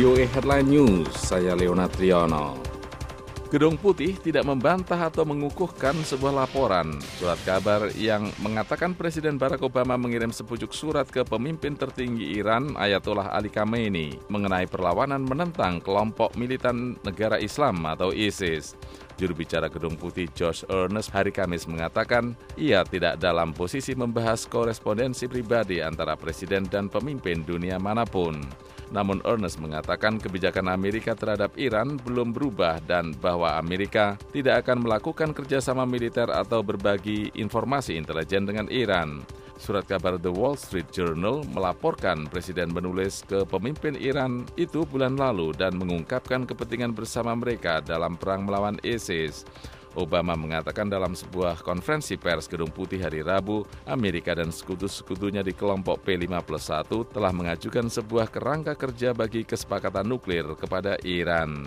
VOA Headline News, saya Leonard Triono. Gedung Putih tidak membantah atau mengukuhkan sebuah laporan surat kabar yang mengatakan Presiden Barack Obama mengirim sepucuk surat ke pemimpin tertinggi Iran, Ayatollah Ali Khamenei, mengenai perlawanan menentang kelompok militan negara Islam atau ISIS. Juru bicara Gedung Putih Josh Earnest hari Kamis mengatakan ia tidak dalam posisi membahas korespondensi pribadi antara presiden dan pemimpin dunia manapun. Namun Earnest mengatakan kebijakan Amerika terhadap Iran belum berubah dan bahwa Amerika tidak akan melakukan kerjasama militer atau berbagi informasi intelijen dengan Iran. Surat kabar The Wall Street Journal melaporkan Presiden menulis ke pemimpin Iran itu bulan lalu dan mengungkapkan kepentingan bersama mereka dalam perang melawan ISIS. Obama mengatakan dalam sebuah konferensi pers Gedung Putih hari Rabu, Amerika dan sekutu-sekutunya di kelompok P5+1 telah mengajukan sebuah kerangka kerja bagi kesepakatan nuklir kepada Iran.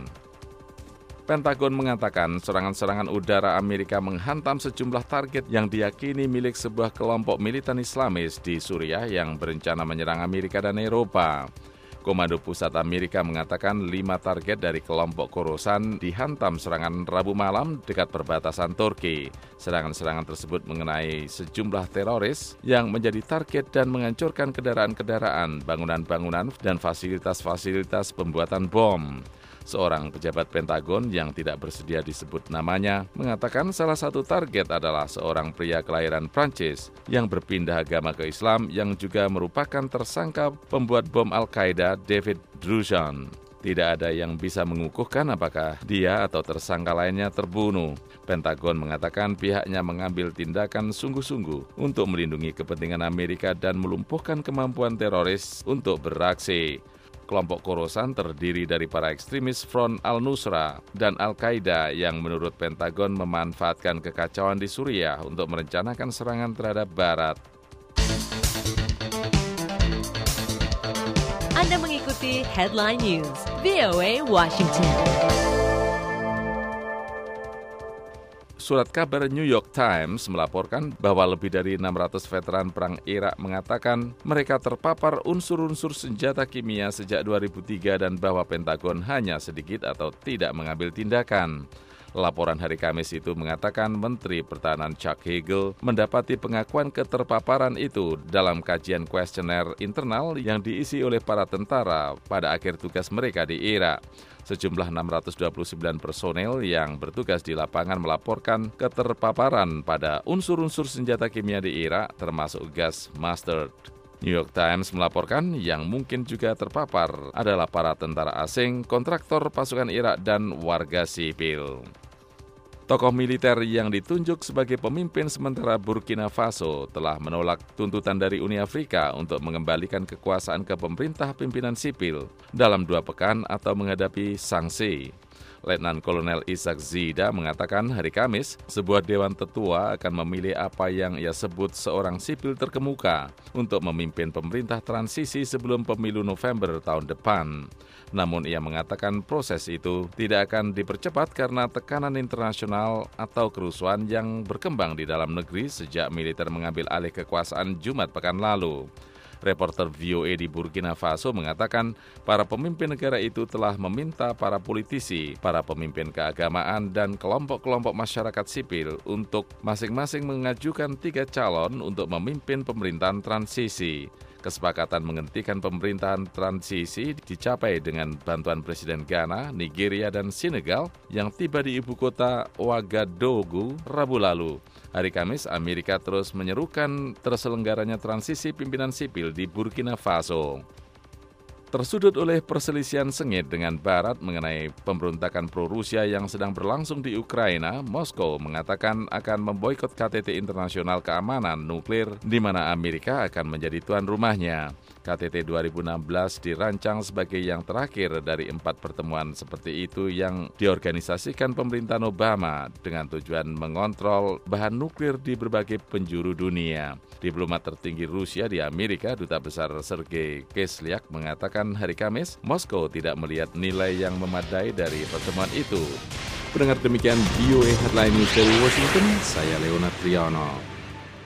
Pentagon mengatakan serangan-serangan udara Amerika menghantam sejumlah target yang diyakini milik sebuah kelompok militan Islamis di Suriah yang berencana menyerang Amerika dan Eropa. Komando Pusat Amerika mengatakan 5 target dari kelompok Khorasan dihantam serangan Rabu malam dekat perbatasan Turki. Serangan-serangan tersebut mengenai sejumlah teroris yang menjadi target dan menghancurkan kendaraan-kendaraan, bangunan-bangunan, dan fasilitas-fasilitas pembuatan bom. Seorang pejabat Pentagon yang tidak bersedia disebut namanya mengatakan salah satu target adalah seorang pria kelahiran Prancis yang berpindah agama ke Islam yang juga merupakan tersangka pembuat bom Al-Qaeda David Druzan. Tidak ada yang bisa mengukuhkan apakah dia atau tersangka lainnya terbunuh. Pentagon mengatakan pihaknya mengambil tindakan sungguh-sungguh untuk melindungi kepentingan Amerika dan melumpuhkan kemampuan teroris untuk beraksi. Kelompok Khorasan terdiri dari para ekstremis Front al-Nusra dan Al-Qaeda yang menurut Pentagon memanfaatkan kekacauan di Suriah untuk merencanakan serangan terhadap Barat. Anda mengikuti Headline News, VOA Washington. Surat kabar New York Times melaporkan bahwa lebih dari 600 veteran perang Irak mengatakan mereka terpapar unsur-unsur senjata kimia sejak 2003 dan bahwa Pentagon hanya sedikit atau tidak mengambil tindakan. Laporan hari Kamis itu mengatakan Menteri Pertahanan Chuck Hagel mendapati pengakuan keterpaparan itu dalam kajian kuesioner internal yang diisi oleh para tentara pada akhir tugas mereka di Irak. Sejumlah 629 personel yang bertugas di lapangan melaporkan keterpaparan pada unsur-unsur senjata kimia di Irak termasuk gas mustard. New York Times melaporkan yang mungkin juga terpapar adalah para tentara asing, kontraktor pasukan Irak, dan warga sipil. Tokoh militer yang ditunjuk sebagai pemimpin sementara Burkina Faso telah menolak tuntutan dari Uni Afrika untuk mengembalikan kekuasaan ke pemerintah pimpinan sipil dalam 2 pekan atau menghadapi sanksi. Letnan Kolonel Isaac Zida mengatakan hari Kamis, sebuah dewan tetua akan memilih apa yang ia sebut seorang sipil terkemuka untuk memimpin pemerintah transisi sebelum pemilu November tahun depan. Namun ia mengatakan proses itu tidak akan dipercepat karena tekanan internasional atau kerusuhan yang berkembang di dalam negeri sejak militer mengambil alih kekuasaan Jumat pekan lalu. Reporter VOA di Burkina Faso mengatakan para pemimpin negara itu telah meminta para politisi, para pemimpin keagamaan, dan kelompok-kelompok masyarakat sipil untuk masing-masing mengajukan 3 calon untuk memimpin pemerintahan transisi. Kesepakatan menghentikan pemerintahan transisi dicapai dengan bantuan Presiden Ghana, Nigeria, dan Senegal yang tiba di ibu kota Ouagadougou Rabu lalu. Hari Kamis, Amerika terus menyerukan terselenggaranya transisi pimpinan sipil di Burkina Faso. Tersudut oleh perselisihan sengit dengan Barat mengenai pemberontakan pro-Rusia yang sedang berlangsung di Ukraina, Moskow mengatakan akan memboikot KTT Internasional Keamanan Nuklir di mana Amerika akan menjadi tuan rumahnya. KTT 2016 dirancang sebagai yang terakhir dari 4 pertemuan seperti itu yang diorganisasikan pemerintahan Obama dengan tujuan mengontrol bahan nuklir di berbagai penjuru dunia. Diplomat tertinggi Rusia di Amerika, Duta Besar Sergei Kislyak mengatakan hari Kamis, Moskow tidak melihat nilai yang memadai dari pertemuan itu. Pendengar, demikian VOA Headline News dari Washington, saya Leonard Triono.